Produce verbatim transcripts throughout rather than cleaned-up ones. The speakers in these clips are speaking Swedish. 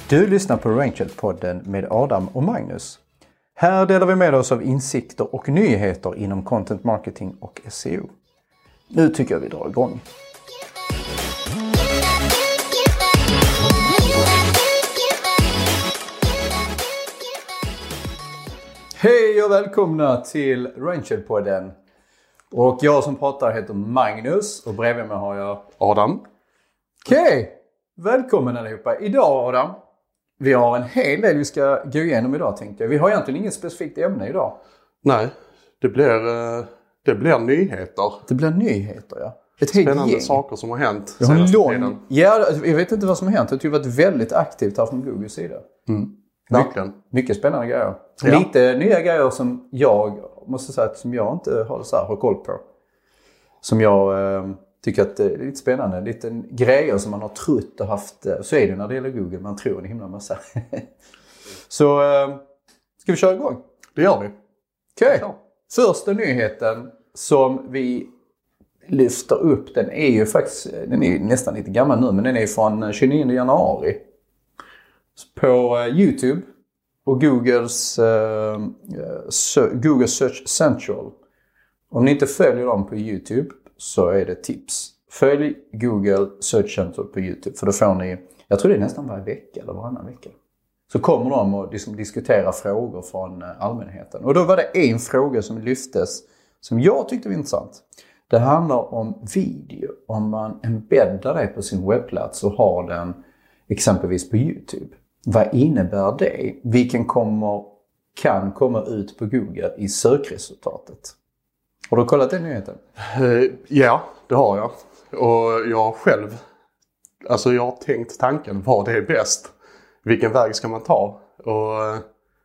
Du lyssnar på Rangel-podden med Adam och Magnus. Här delar vi med oss av insikter och nyheter inom content marketing och S E O. Nu tycker jag vi drar igång. Hej och välkomna till Rangel-podden. Och jag som pratar heter Magnus och bredvid mig har jag Adam. Okej, okay. Välkommen allihopa. Idag Adam, vi har en hel del vi ska gå igenom idag tänkte jag. Vi har egentligen inget specifikt ämne idag. Nej, det blir, det blir nyheter. Det blir nyheter, ja. Ett Spännande gäng. Saker som har hänt jag senaste lång... tiden. Ja, jag vet inte vad som har hänt. Jag tycker det har varit väldigt aktivt här från Googles sida. Mm. Verkligen. Ja, mycket spännande grejer. Ja. Lite nya grejer som jag måste säga att som jag inte har, så här, har koll på. Som jag eh, tycker att det är lite spännande. Lite grejer som man har trott och haft. Så är det när det gäller Google. Man tror en himla massa. Så eh, ska vi köra igång? Det gör vi. Okej. Okay. Första nyheten som vi lyfter upp. Den är ju faktiskt den är nästan lite gammal nu. Men den är från tjugonionde januari. På YouTube och Googles uh, Google Search Central. Om ni inte följer dem på YouTube så är det tips. Följ Google Search Central på YouTube för då får ni, jag tror det är nästan varje vecka eller varannan vecka. Så kommer de och liksom diskutera frågor från allmänheten. Och då var det en fråga som lyftes som jag tyckte var intressant. Det handlar om video. Om man embeddar det på sin webbplats och har den exempelvis på YouTube. Vad innebär det? Vilken kommer, kan komma ut på Google i sökresultatet? Har du kollat den nyheten? Uh, ja, det har jag. Och jag själv, alltså jag har tänkt tanken, vad det är bäst. Vilken väg ska man ta? Och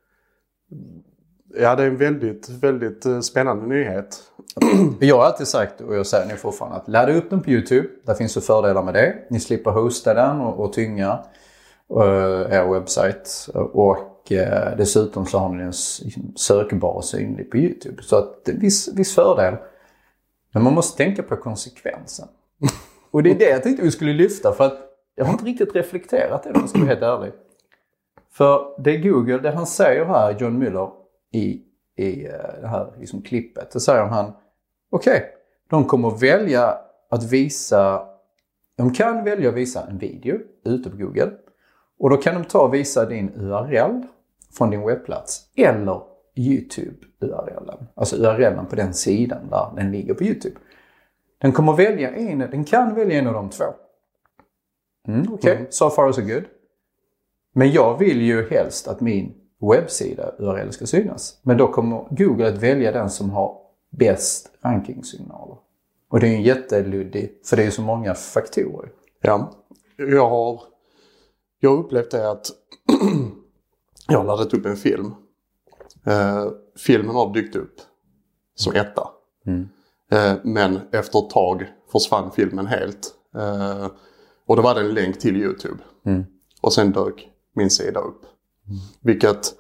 ja, det är en väldigt, väldigt spännande nyhet. Jag har alltid sagt, och jag säger nu fortfarande, att ladda upp den på YouTube. Där finns det fördelar med det. Ni slipper hosta den och, och tynga er webbsite. Och eh, dessutom så har ni en sökbar och synlig på YouTube. Så att det är viss, viss fördel. Men man måste tänka på konsekvensen. Och det är det jag tänkte vi skulle lyfta. För att jag har inte riktigt reflekterat det om jag ska vara helt ärlig. För det är Google, det han säger här, John Mueller, i, i det här liksom klippet. Det säger han, okej, okay, de kommer välja att visa, de kan välja att visa en video ute på Google. Och då kan de ta och visa din U R L från din webbplats eller YouTube-U R L. Alltså U R L på den sidan där den ligger på YouTube. Den kommer välja en, den kan välja en av de två. Mm, Okej, okay. mm. So far so good. Men jag vill ju helst att min webbsida U R L ska synas. Men då kommer Google att välja den som har bäst rankingsignaler. Och det är ju jätteluddig, för det är ju så många faktorer. Ja, jag har... Jag har upplevt det att jag har laddat upp en film. Eh, filmen har dykt upp som etta. Mm. Eh, men efter ett tag försvann filmen helt. Eh, och då var det en länk till YouTube. Mm. Och sen dök min sida upp. Mm. Vilket...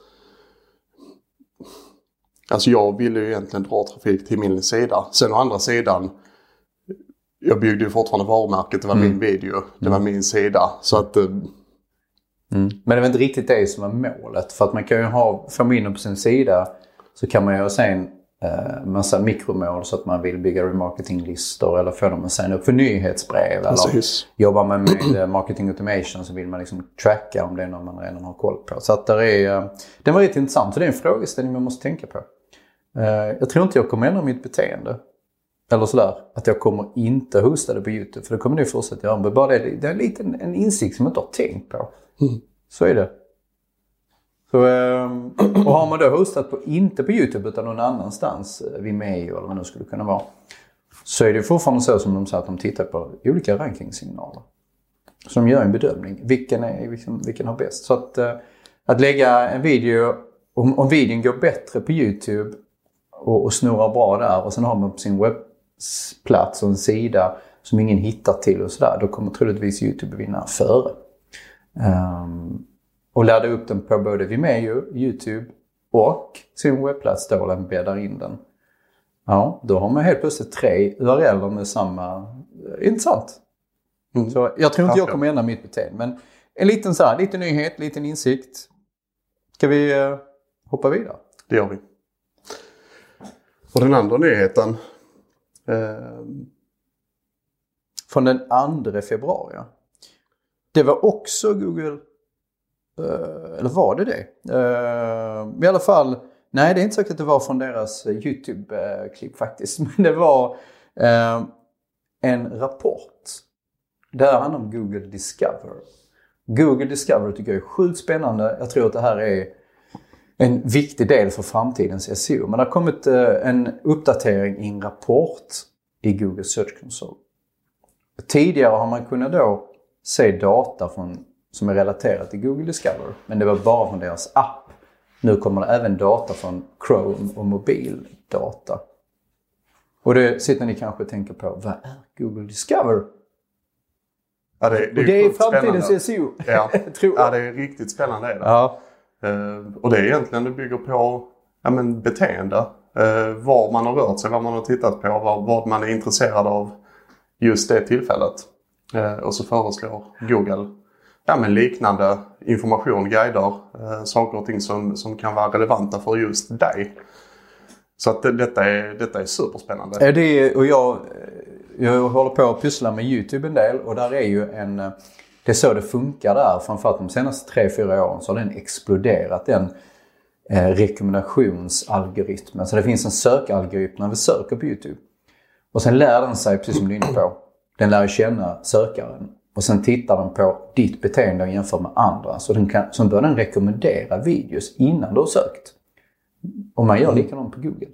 Alltså jag ville ju egentligen dra trafik till min sida. Sen å andra sidan... Jag byggde ju fortfarande varumärket. Det var mm. min video. Det var min sida. Så att... Mm. Men det var inte riktigt det som var målet. För att man kan ju ha, få minne på sin sida så kan man ju ha sen eh, massa mikromål så att man vill bygga remarketinglistor eller få dem att signa upp för nyhetsbrev. Precis. Eller jobbar man med marketing automation så vill man liksom tracka om det är något man redan har koll på. Så att det är, det var rätt intressant. Så det är en frågeställning man måste tänka på. Eh, jag tror inte jag kommer ändra mitt beteende. Eller sådär. Att jag kommer inte hosta det på YouTube. För det kommer ni fortsätta göra. Men bara det, det är lite en, en insikt som jag inte har tänkt på. Mm. Så är det. Så, och har man då hostat på, inte på YouTube utan någon annanstans, Vimeo eller vad det skulle kunna vara, så är det fortfarande så som de säger att de tittar på olika rankingsignaler. Så de gör en bedömning. Vilken, är, vilken, vilken har bäst? Så att, att lägga en video, om, om videon går bättre på YouTube och, och snurrar bra där och sen har man på sin webbplats och en sida som ingen hittar till och sådär, då kommer troligtvis YouTube vinna före. Um, och ladda upp den på både Vimeo, YouTube och sin webbplats då och bäddar in den. Ja, då har man helt plötsligt tre U R L med samma... Intressant. Mm. Så jag tror inte jag kommer ändra mitt beteende. Men en liten så här, liten nyhet, liten insikt. Ska vi uh, hoppa vidare? Det gör vi. Och den andra nyheten. Eh... Från den andra februari. Det var också Google. Uh, eller var det det? Uh, I alla fall. Nej, det är inte säkert att det var från deras YouTube-klipp faktiskt. Men det var uh, en rapport. Det här handlar om Google Discover. Google Discover tycker jag är sjukt spännande. Jag tror att det här är en viktig del för framtidens S E O. Men det har kommit uh, en uppdatering i en rapport i Google Search Console. Tidigare har man kunnat då se data från, som är relaterat till Google Discover. Men det var bara från deras app. Nu kommer det även data från Chrome och mobildata. Och det sitter ni kanske och tänker på, vad är Google Discover? Ja, det, det, är, det är framtidens S E O. Ja. Tror jag. Ja, det är riktigt spännande. Är det. Ja. Uh, och det är egentligen, det bygger på ja, men beteende. Uh, var man har rört sig, vad man har tittat på, vad, vad man är intresserad av just det tillfället. Uh, och så föreslår Google ja, men liknande information, guider, uh, saker och ting som, som kan vara relevanta för just dig. Så att det, detta, är, detta är superspännande. Ja, det är, och jag, jag håller på att pyssla med YouTube en del och där är ju en, det är så det funkar där. Framförallt de senaste tre fyra åren så har den exploderat, den eh, rekommendationsalgoritmen. Så det finns en sökalgoritm när vi söker på YouTube. Och sen lär den sig, precis som du är inne på, den lär känna sökaren. Och sen tittar den på ditt beteende och jämför med andra. Så den kan, så börjar den rekommendera videos innan du har sökt. Och man gör likadant på Google.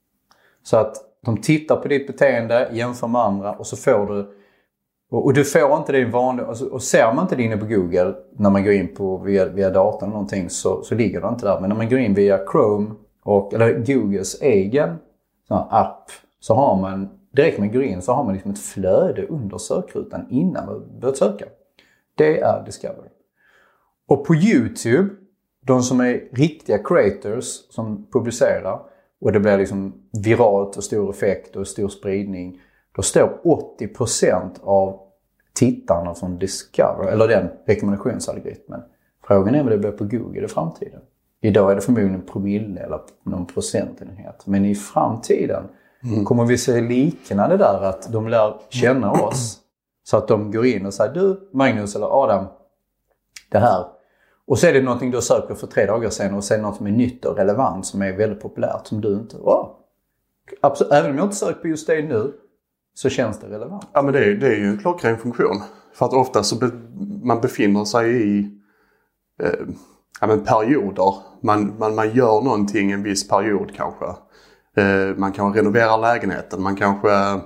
Så att de tittar på ditt beteende, jämför med andra och så får du... Och, och du får inte det vanliga... Alltså, och ser man inte det inne på Google när man går in på via, via datorn eller någonting så, så ligger det inte där. Men när man går in via Chrome och, eller Googles egen app så har man... Direkt när man går in så har man liksom ett flöde under sökrutan innan man börjar söka. Det är Discover. Och på YouTube, de som är riktiga creators som publicerar och det blir liksom viralt och stor effekt och stor spridning. Då står åttio procent av tittarna från Discover, eller den rekommendationsalgoritmen. Frågan är vad det blir på Google i framtiden. Idag är det förmodligen promille eller någon procentenhet. Men i framtiden mm. kommer vi se liknande där att de lär känna oss. Så att de går in och säger, du Magnus eller Adam, det här. Och så är det någonting du söker för tre dagar sedan och sen något som är nytt och relevant som är väldigt populärt som du inte... Oh. Absolut, även om jag inte söker på just det nu så känns det relevant. Ja men det är, det är ju en klockren funktion. För att ofta så be, man befinner sig i eh, ja, men perioder. Man, man, man gör någonting en viss period kanske. Eh, man kanske renoverar lägenheten. Man kanske eh,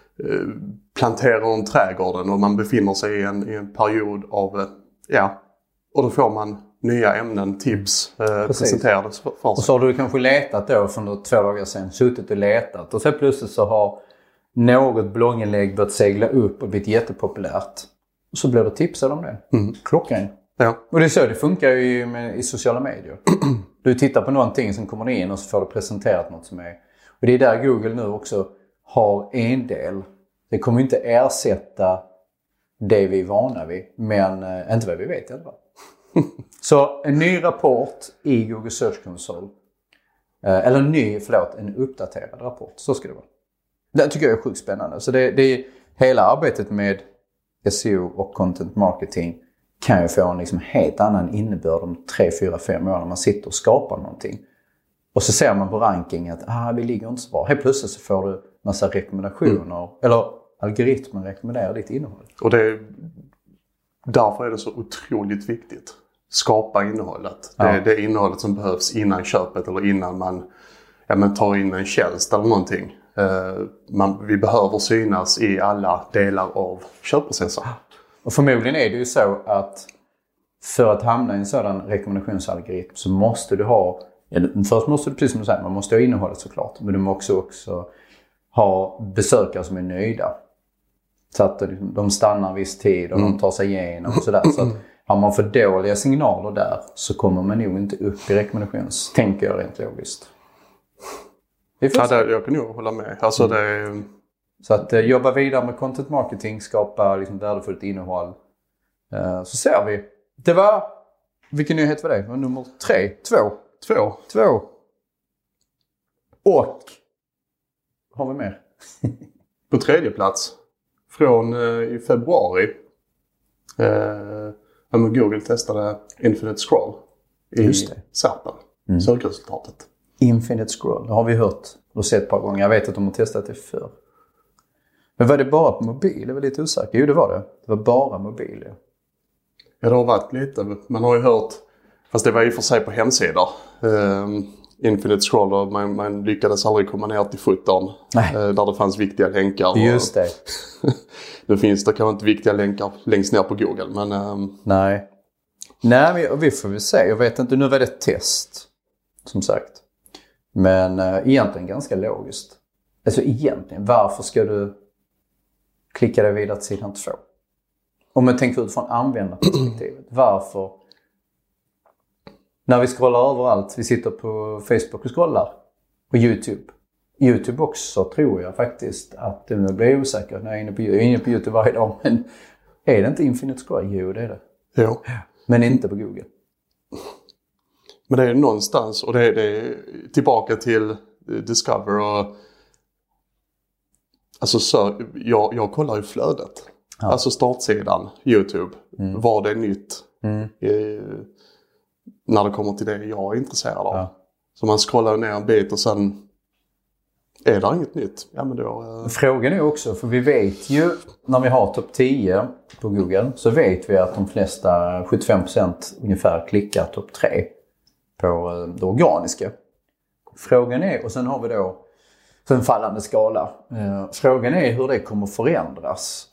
planterar en trädgården och man befinner sig i en, i en period av... Eh, ja, och då får man nya ämnen, tips eh, presenterade för oss. Och så har du kanske letat då för två dagar sedan, suttit och letat. Och så plötsligt så har något blogginlägg börjat segla upp och blivit jättepopulärt. Och så blir det tipsad om det. Mm. Klockan. Ja. Och det är så det funkar ju med, i sociala medier. Du tittar på någonting som kommer in och så får du presenterat något som är... Och det är där Google nu också har en del. Det kommer inte ersätta det vi är vana vid. Men eh, inte vad vi vet i alla fall. Så en ny rapport i Google Search Console. Eh, eller en ny, förlåt, en uppdaterad rapport. Så ska det vara. Det tycker jag är sjukt spännande. Så det, det är hela arbetet med S E O och content marketing kan ju få en liksom helt annan innebörd om tre, fyra, fem år när man sitter och skapar någonting. Och så ser man på ranking att ah, vi ligger inte så bra. Helt plötsligt så får du massa rekommendationer. Mm. Eller algoritmen rekommenderar ditt innehåll. Och det, därför är det så otroligt viktigt. Skapa innehållet. Ja. Det, det innehållet som behövs innan köpet eller innan man, ja, man tar in en tjänst eller någonting. Uh, man, vi behöver synas i alla delar av köpprocessen. Och förmodligen är det ju så att för att hamna i en sådan rekommendationsalgoritm så måste du ha, först måste du, precis som du säger, man måste ha innehållet såklart. Men du måste också ha besökare som är nöjda. Så att de stannar en viss tid och mm. de tar sig igenom och sådär. Så att har man för dåliga signaler där så kommer man nog inte upp i rekommendations, tänker jag rent logiskt. Ja, det, jag kan nog hålla med. Alltså, mm. det... Så att eh, jobba vidare med content marketing, skapa liksom värdefullt innehåll. Eh, så ser vi Det var... Vilken nyhet var det? Det var nummer tre. Två. Två. Två. Och... Har vi mer? På tredje plats. Från eh, i februari. Eh, Google testade Infinite Scroll i Serpen. Mm. Sökresultatet. Infinite Scroll, det har vi hört och sett ett par gånger. Jag vet att de har testat det förr. Men var det bara på mobil? Jag var lite osäker. Jo, det var det. Det var bara mobil, ja. Ja, det har varit lite. Man har ju hört, fast det var ju för sig på hemsidor. Um, Infinite Scroll, och man, man lyckades aldrig komma ner till footern. Uh, där det fanns viktiga länkar. Just det. Nu finns det kanske inte viktiga länkar längst ner på Google, men... Um... Nej. Nej, men vi får väl se. Jag vet inte, nu var det ett test. Som sagt. Men uh, egentligen ganska logiskt. Alltså egentligen, varför ska du klicka dig vidare till sidan två? Om man tänker ut från användarperspektivet. Varför? När vi scrollar överallt, vi sitter på Facebook och scrollar. På YouTube. YouTube också tror jag faktiskt att, nu blir jag osäker när jag är inne på, jag är inne på YouTube varje dag. Men är det inte Infinite Scroll? Jo, det är det. Jo. Men inte på Google. Men det är någonstans, och det är, det är tillbaka till Discover och alltså så, jag, jag kollar ju flödet. Ja. Alltså startsidan, YouTube. Mm. Vad det är nytt mm. eh, när det kommer till det jag är intresserad av. Ja. Så man scrollar ner en bit och sen är det inget nytt. Ja, men då, eh... Frågan är också, för vi vet ju när vi har topp tio på Google så vet vi att de flesta, sjuttiofem procent ungefär, klickar topp tre på det organiska. Frågan är, och sen har vi då för en fallande skala. Eh, frågan är hur det kommer förändras.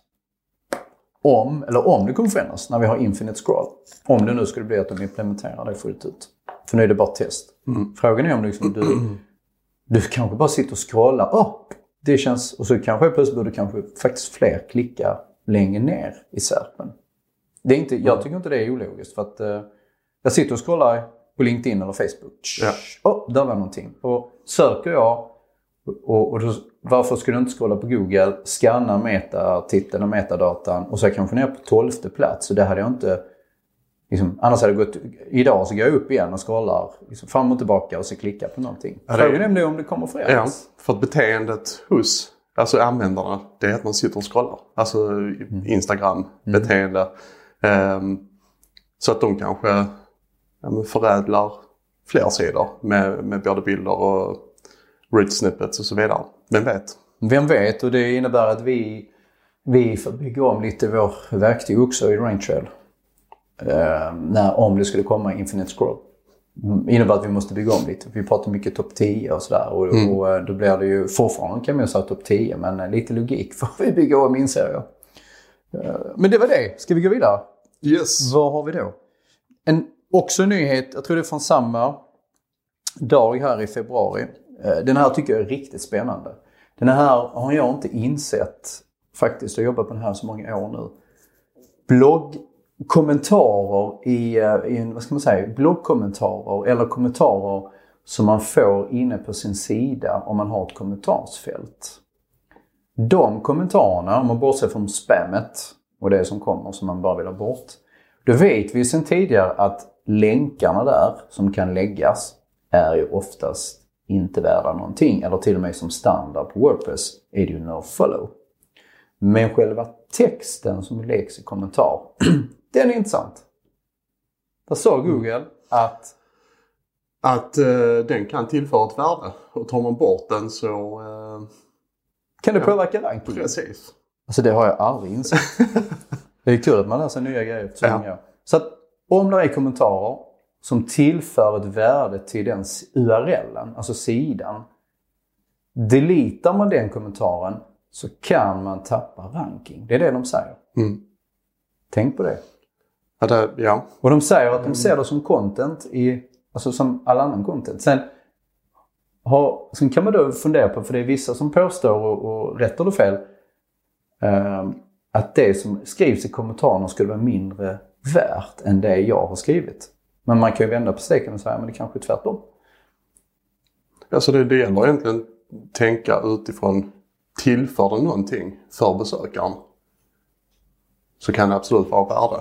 Om, eller om det kommer förändras när vi har Infinite Scroll. Om det nu skulle bli att de implementerar det fullt ut. För nu är det bara test. Mm. Frågan är om liksom du, du kanske bara sitter och scrollar. Oh, det känns, och så kanske plötsligt borde kanske faktiskt fler klicka längre ner i Serpen. Det är inte, jag tycker inte det är ologiskt. För att eh, jag sitter och scrollar på LinkedIn eller Facebook. Ja. Oh, där var någonting. Och söker jag. Och, och då, varför skulle du inte scrolla på Google, scanna metatiteln och metadatan och så kanske ner på tolfte plats. Så det hade jag inte, liksom, annars hade jag gått, idag så går jag upp igen och scrollar liksom, fram och tillbaka och så klickar på någonting. Ja, frågan är nämligen om det kommer förändras. Ja, för att beteendet hos alltså användarna, det är att man sitter och scrollar. Alltså mm. Instagram, mm. beteende. Um, så att de kanske ja, förädlar fler sidor med, med både bilder och rich snippets och så vidare. Vem vet? Vem vet, och det innebär att vi, vi får bygga om lite vår verktyg också i Raintrail. Eh, när, om det skulle komma Infinite Scroll. Det innebär att vi måste bygga om lite. Vi pratar mycket topp tio och sådär. Och, mm. och då blir det ju, fortfarande kan man ju säga topp tio, men lite logik får vi bygga om, inser jag. Eh, men det var det. Ska vi gå vidare? Yes. Vad har vi då? En också en nyhet, jag tror det är från samma dag här i februari. Den här tycker jag är riktigt spännande. Den här har jag inte insett faktiskt. Jag har jobbat på den här så många år nu. Bloggkommentarer i, i en, vad ska man säga, bloggkommentarer eller kommentarer som man får inne på sin sida om man har ett kommentarsfält. De kommentarerna, om man bortser från spammet och det som kommer som man bara vill ha bort. Då vet vi sedan tidigare att länkarna där som kan läggas är ju oftast inte värda någonting, eller till och med som standard på WordPress är det ju nofollow. Men själva texten som läggs i kommentar, den är intressant. Där sa Google att att uh, den kan tillföra ett värde, och tar man bort den så uh, kan det ja, påverka ranking. Precis. Alltså det har jag aldrig insett. Det är kul att man lär sig nya grejer. Så, ja. Så att om det är kommentarer som tillför ett värde till den U R L:en, alltså sidan. Deletar man den kommentaren så kan man tappa ranking. Det är det de säger. Mm. Tänk på det. Ja, det, ja. Och de säger att de ser det som content, i, alltså som all annan content. Sen, har, sen kan man då fundera på, för det är vissa som påstår, och, och rätt eller fel, eh, att det som skrivs i kommentarerna skulle vara mindre värt än det jag har skrivit. Men man kan ju vända på steken och säga, men det kanske är tvärtom. Alltså det, det gäller egentligen tänka utifrån, tillför det någonting för besökaren så kan det absolut vara värde.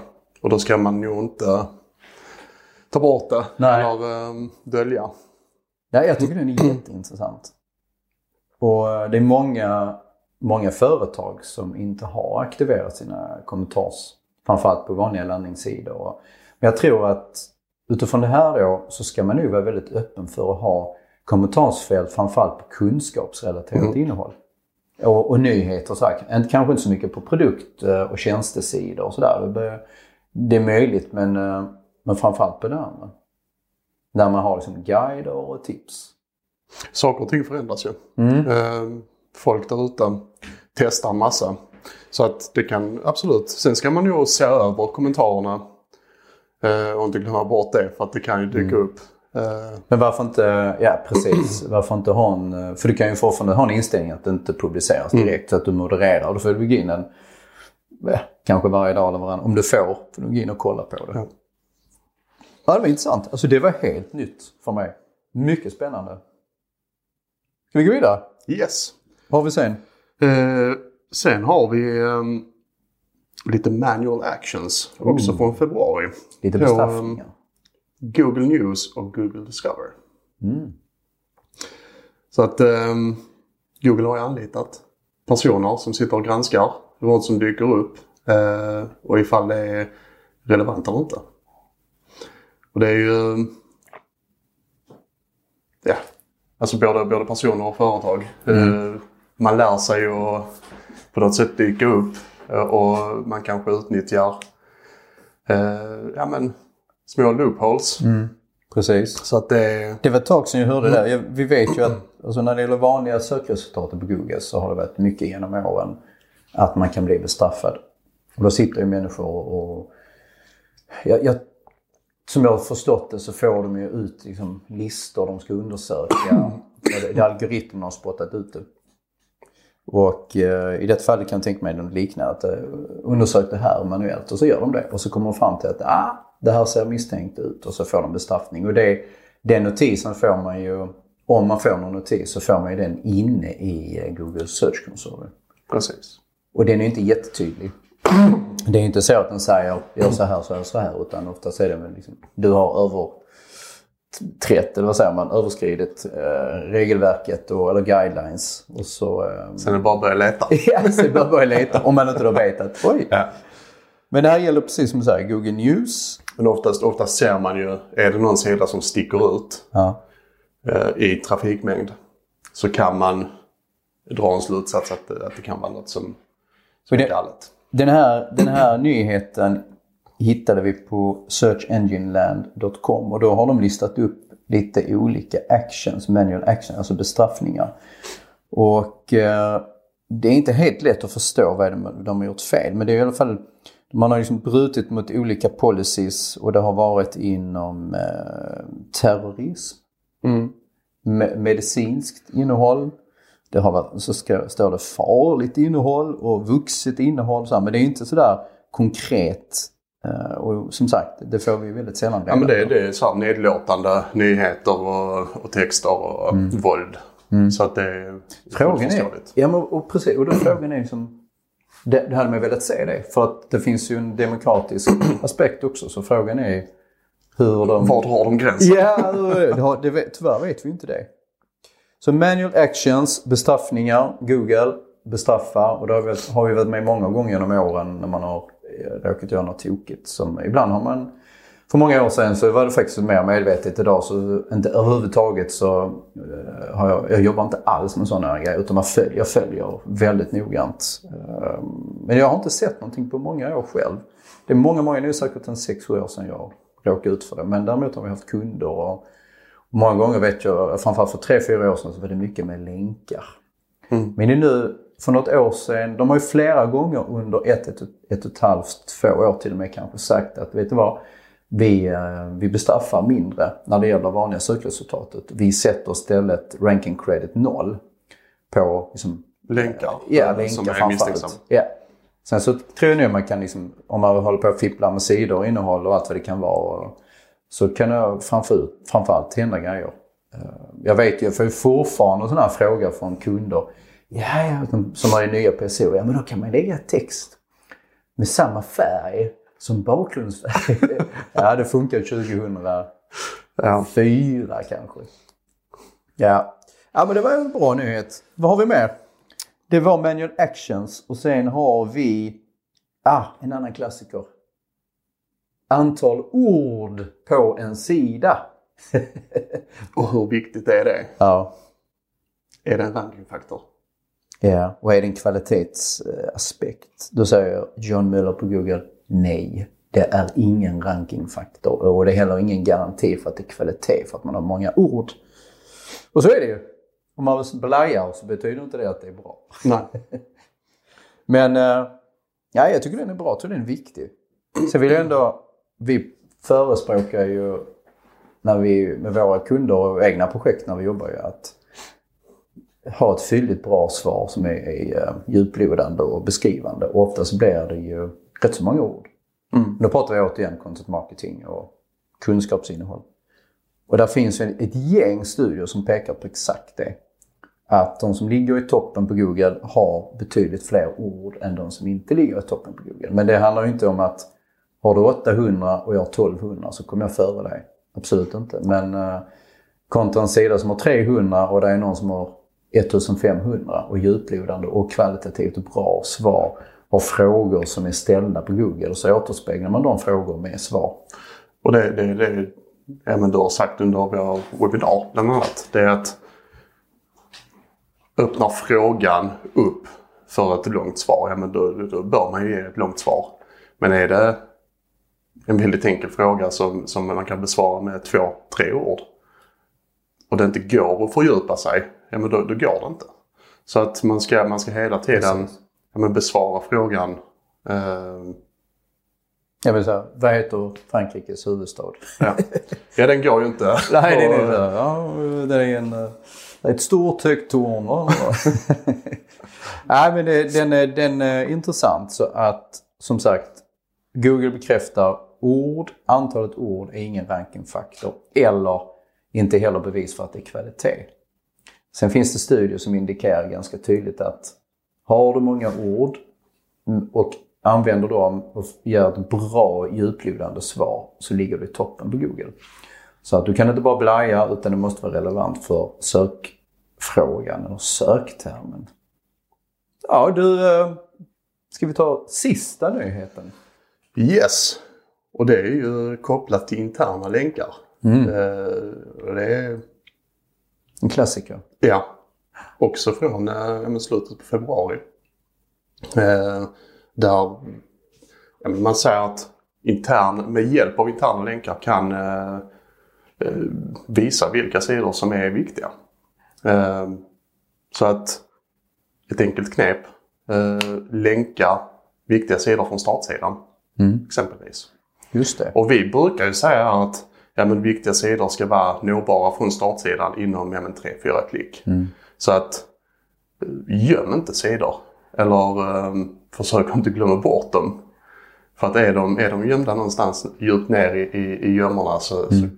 Och då ska man ju inte ta bort det. Nej. Eller um, dölja. Ja, jag tycker den är jätteintressant. Och det är många, många företag som inte har aktiverat sina kommentars. Framförallt på vanliga landningssidor. Men jag tror att utifrån det här då så ska man nu vara väldigt öppen för att ha kommentarsfält framförallt på kunskapsrelaterat mm. innehåll. Och, och nyheter så här. Kanske inte så mycket på produkt- och tjänstesidor och sådär. Det, det är möjligt men, men framförallt på det andra. Där man har liksom guider och tips. Saker och ting förändras ju. Mm. Folk där ute testar en massa. Så att det kan absolut. Sen ska man ju se över kommentarerna. Och inte glömma bort det för att det kan ju dyka mm. upp. Men varför inte, ja precis, varför inte ha en, för du kan ju fortfarande ha en inställning att det inte publiceras direkt mm. så att du modererar och då får du gå in en, ja, kanske varje dag eller varann, om du får, får du gå in och kolla på det. Ja. Ja, det var intressant. Alltså det var helt nytt för mig. Mycket spännande. Ska vi gå vidare? Yes. Vad har vi sen? Eh, sen har vi um, lite manual actions också mm. från februari. Lite bestraffningar. Google News och Google Discover. Mm. Så att um, Google har ju anlitat personer som sitter och granskar vad som dyker upp uh, och ifall det är relevant eller inte. Och det är ju ja, alltså både, både personer och företag. Mm. Uh, man lär sig ju att på något sätt dyka upp uh, och man kanske utnyttjar uh, ja men små loopholes. Mm, precis. Så att det... det var ett tag sedan jag hörde mm. det där. Vi vet ju att alltså när det gäller vanliga sökresultat på Google så har det varit mycket genom åren att man kan bli bestraffad. Och då sitter ju människor och... Jag, jag, som jag har förstått det så får de ju ut liksom, listor de ska undersöka. Det, det algoritmerna har spottat ut det. Och eh, i det fallet kan jag tänka mig något liknande. Att eh, undersök det här manuellt och så gör de det. Och så kommer de fram till att ah, det här ser misstänkt ut och så får de bestraffning. Och det, den notisen får man ju, om man får någon notis så får man ju den inne i Google Search Console. Precis. Och den är inte jättetydlig. Det är inte så att den säger gör så här, så här, så här. Utan oftast är det väl liksom, du har över trätt, eller vad säger man, överskridit eh, regelverket och, eller guidelines. Och så, eh, sen är det bara att börja leta. Ja, sen är det bara att börja leta. Om man inte då vet att, oj. Ja. Men det här gäller precis som du säger, Google News. Men oftast, oftast ser man ju, är det någon sida som sticker ut ja. eh, i trafikmängd så kan man dra en slutsats att, att det kan vara något som, som är galet. Den här, den här nyheten hittade vi på search engine land dot com och då har de listat upp lite olika actions, manual action, alltså bestraffningar. Och eh, det är inte helt lätt att förstå vad de, de har gjort fel, men det är i alla fall, man har liksom brutit mot olika policies och det har varit inom eh, terrorism, mm. me- medicinskt innehåll. Det har varit, så ska, står det farligt innehåll och vuxet innehåll. Så här, men det är inte sådär konkret. Uh, och som sagt, det får vi väldigt sällan reda. Ja, men det, det är så här nedlåtande nyheter och, och texter och mm. våld. Mm. Så att det är frågan är, ja, men, och precis, och då frågan är liksom, det, det hade man velat se det. För att det finns ju en demokratisk aspekt också. Så frågan är hur de... Var har de gränsen? Ja, det har, det vet, tyvärr vet vi inte det. Så manual actions, bestraffningar, Google bestraffar. Och det har vi, har vi varit med många gånger genom åren när man har råkat göra något tokigt. Som ibland har man, för många år sedan så var det faktiskt mer medvetet. Idag så inte överhuvudtaget så uh, har jag, jag jobbar inte alls med sådana grejer. Utan man följer, jag följer väldigt noggrant. Uh, men jag har inte sett någonting på många år själv. Det är många, många, nu säkert en sex sju år sedan jag råkade ut för det. Men däremot har vi haft kunder och många gånger vet jag, framförallt för tre, fyra år sedan så var det mycket med länkar. Mm. Men det är nu, för något år sedan, de har ju flera gånger under ett, ett, ett och ett halvt, två år till och med kanske sagt att vet du vad, vi, vi bestraffar mindre när det gäller vanliga sökresultatet. Vi sätter istället ranking credit noll på liksom, länkar. Ja, länkar framförallt. Ja. Sen så tror jag nu man kan liksom, om man håller på att fippla med sidor och innehåll och allt vad det kan vara, så kan jag framför, framförallt hända grejer. Jag vet ju, jag får ju fortfarande sådana här frågor från kunder. Ja, ja, som har nya P C. Ja, men då kan man lägga text med samma färg Som bakgrundsfärg? Ja, det funkar tjugohundrafyra ja. kanske. Ja. Ja, men det var en bra nyhet. Vad har vi mer? Det var manual actions och sen har vi ah, en annan klassiker. Antal ord på en sida. Och hur viktigt är det? Ja. Är det en rankingfaktor? Ja, och är det en kvalitetsaspekt? Då säger John Mueller på Google, nej. Det är ingen rankingfaktor och det är heller ingen garanti för att det är kvalitet för att man har många ord. Och så är det ju. Om man blajar så betyder inte det att det är bra. Nej. Men ja, jag tycker den är bra. Jag tror den är viktig. Så vill jag ändå, vi förespråkar ju när vi med våra kunder och egna projekt när vi jobbar ju att ha ett fylligt bra svar som är, är djuplodande och beskrivande. Och ofta så blir det ju rätt så många ord. Mm. Då pratar vi återigen content marketing och kunskapsinnehåll. Och där finns ett gäng studier som pekar på exakt det. Att de som ligger i toppen på Google har betydligt fler ord än de som inte ligger i toppen på Google. Men det handlar ju inte om att har du åttahundra och jag har tolvhundra så kommer jag före dig. Absolut inte. Men uh, kontra en sida som har trehundra och det är någon som har ettusenfemhundra och djuplodande och kvalitativt och bra svar och frågor som är ställda på Google och så återspeglar man de frågor med svar. Och det, det, det ja, men du har sagt under vår webinar bland annat, det är att öppnar frågan upp för ett långt svar, ja men då, då bör man ju ge ett långt svar. Men är det en väldigt enkel fråga som, som man kan besvara med två, tre ord och det inte går att fördjupa sig, ja men då, då går det inte. Så att man ska, man ska hela tiden ja, men besvara frågan. Eh, Jag vill säga, vad heter Frankrikes huvudstad? Ja, ja den går ju inte. Nej, det är inte. Ja, det är en, det är ett stort högt torn. Nej, men det, den, är, den är intressant så att, som sagt, Google bekräftar ord, antalet ord är ingen rankingfaktor eller inte heller bevis för att det är kvalitet. Sen finns det studier som indikerar ganska tydligt att har du många ord och använder dem och gör ett bra djuplodande svar så ligger du i toppen på Google. Så att du kan inte bara blaja utan det måste vara relevant för sökfrågan eller söktermen. Ja, du, ska vi ta sista nyheten? Yes, och det är ju kopplat till interna länkar. Mm. Det är en klassiker. Ja, också från äh, slutet på februari. Äh, där ja, man säger att intern, med hjälp av interna länkar kan äh, visa vilka sidor som är viktiga. Äh, så att ett enkelt knep, äh, länka viktiga sidor från startsidan mm. exempelvis. Just det. Och vi brukar ju säga att ja, men viktiga sidor ska vara nåbara från startsidan inom ja, men tre fyra klick. Mm. Så att göm inte sidor. Eller um, försök inte glömma bort dem. För att är de, är de gömda någonstans djupt ner i, i, i gömmorna så... Mm. så...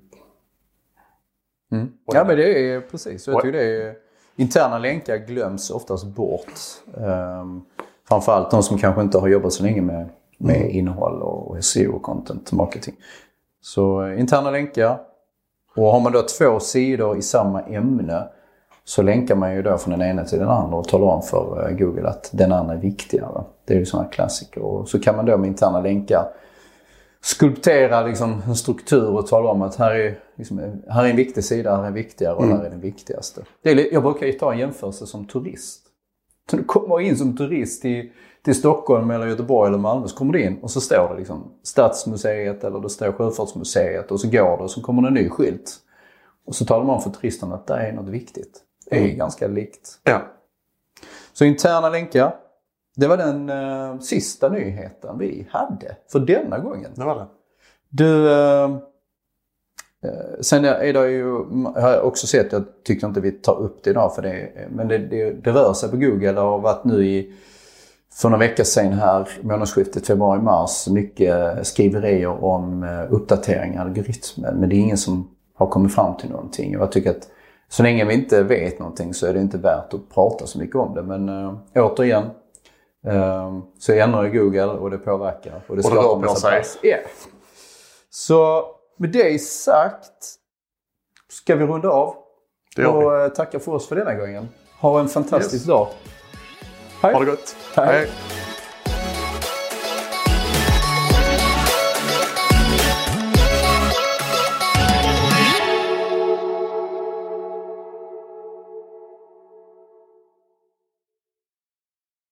Mm. Ja men det är precis. Jag tycker det är, interna länkar glöms oftast bort. Um, framförallt de som kanske inte har jobbat så länge med, med mm. innehåll och S E O och content marketing. Så interna länkar. Och har man då två sidor i samma ämne så länkar man ju då från den ena till den andra och talar om för Google att den andra är viktigare. Det är ju sådana klassiker. Och så kan man då med interna länkar skulptera liksom en struktur och tala om att här är, liksom, här är en viktig sida, här är viktigare och mm. här är den viktigaste. Det är, jag brukar ju ta en jämförelse som turist. Så du kommer in som turist till, till Stockholm eller Göteborg eller Malmö så kommer du in och så står det liksom Stadsmuseet eller det står Sjöfartsmuseet och så går det och så kommer det en ny skylt. Och så talar man för turisterna att det är något viktigt. Det är mm. ganska likt. Ja. Så interna länkar. Det var den uh, sista nyheten vi hade för denna gången. Det var det. Du, uh, uh, sen är det ju, har jag också sett, jag tycker inte vi tar upp det idag för det, men det, det, det rör sig på Google. Det har varit nu i, för några veckor sedan här, månadsskiftet februari-mars, mycket skriverier om uh, uppdateringar av algoritmen. Men det är ingen som har kommit fram till någonting. Jag tycker att så länge vi inte vet någonting så är det inte värt att prata så mycket om det. Men uh, återigen, Um, så ändrar Google och det påverkar. Och det och det rör på sig. Yeah. Så med det sagt ska vi runda av. Det och vi. Tacka för oss för denna gången. Ha en fantastisk yes. dag. Hej. Ha det gott. Hej. Hej.